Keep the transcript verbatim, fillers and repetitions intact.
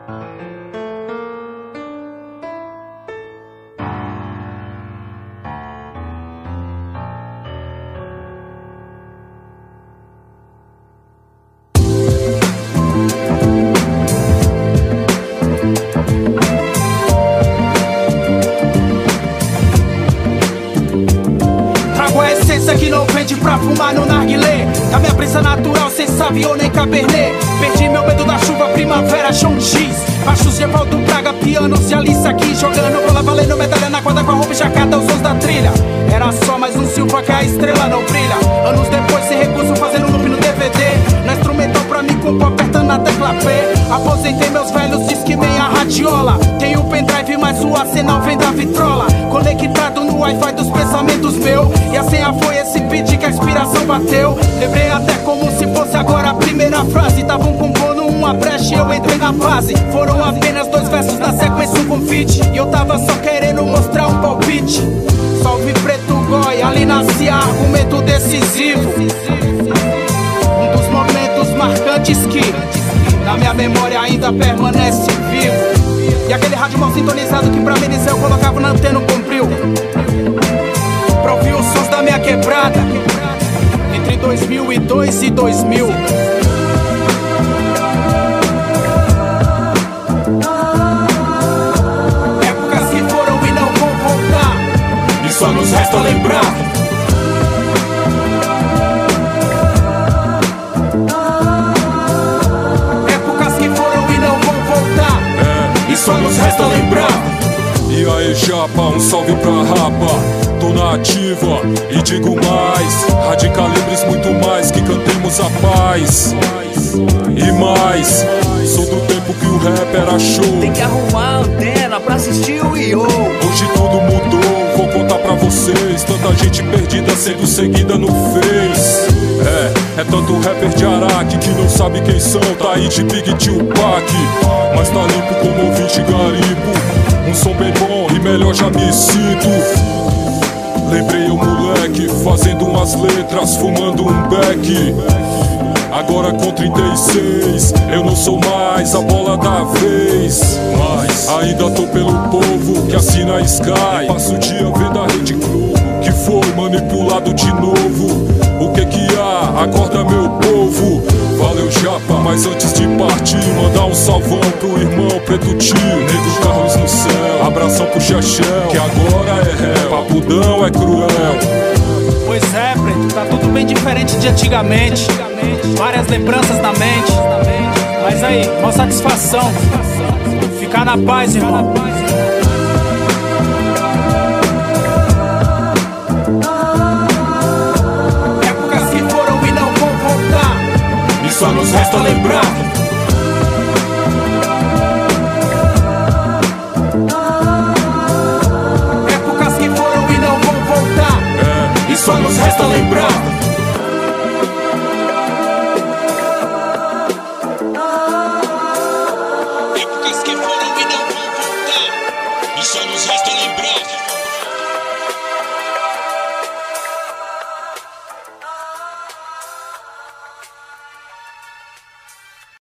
Que não vende pra fumar no narguilé. Da minha brisa natural, sem saviô nem cabernet. Perdi meu medo da chuva, primavera, chão X. Baixos de Evaldo Braga, piano, se Alice aqui. Jogando bola, valendo medalha na quadra com a roupa jacada, os sons da trilha. Era só mais um Silva que a estrela não brilha. Anos depois, sem recurso, fazendo loop no D V D. Na instrumental pra mim, compor apertando na tecla P. Aposentei meus velhos, disque meia radiola. Tenho o pendrive, mas o arsenal vem da vitrola. Conectado no Wi-Fi dos pensamentos meu. E a senha foi esse beat que a inspiração bateu. Lembrei até como se fosse agora a primeira frase. Tavam compondo uma brecha e eu entrei na fase. Foram apenas dois versos na sequência, um convite. E eu tava só querendo mostrar um palpite. Salve Preto Goi, ali nascia argumento decisivo. Um dos momentos marcantes que na minha memória ainda permanece vivo. E aquele rádio mal sintonizado que pra amenizar eu colocava na antena um bombril. Pra ouvir os sons da minha quebrada entre dois mil e dois e dois mil. Épocas que foram e não vão voltar, e só nos resta lembrar. Épocas que foram e não vão voltar, é, e só nos resta lembrar. E aí japa, um salve pra rapa. Tô na ativa e digo mais, radicalibres muito mais, que cantemos a paz. E mais, sou do tempo que o rap era show. Tem que arrumar a antena pra assistir o I O. Hoje tudo mudou, vou contar pra vocês. Tanta gente perdida sendo seguida no Face. É, é tanto rapper de Araque que não sabe quem são. Tá aí de Big Tupac, mas tá limpo como ouvinte garimpo. Um som bem bom e melhor já me sinto. Lembrei o moleque fazendo umas letras, fumando um beck. Agora com trinta e seis, eu não sou mais a bola da vez. Mas ainda tô pelo povo que assina a Sky. Passo o dia vendo a Rede Globo, que foi manipulado de novo. O que que há? Acorda meu povo. Valeu japa, mas antes de partir, mandar um salvão pro irmão Preto Tio, Nego Carlos no céu, abração pro Chechel, que agora é réu, papudão é cruel. Pois é, Preto, tá tudo bem diferente de antigamente. Várias lembranças na mente. Mas aí, mó satisfação. Ficar na paz, irmão. Épocas que foram e não vão voltar, e só nos resta lembrar.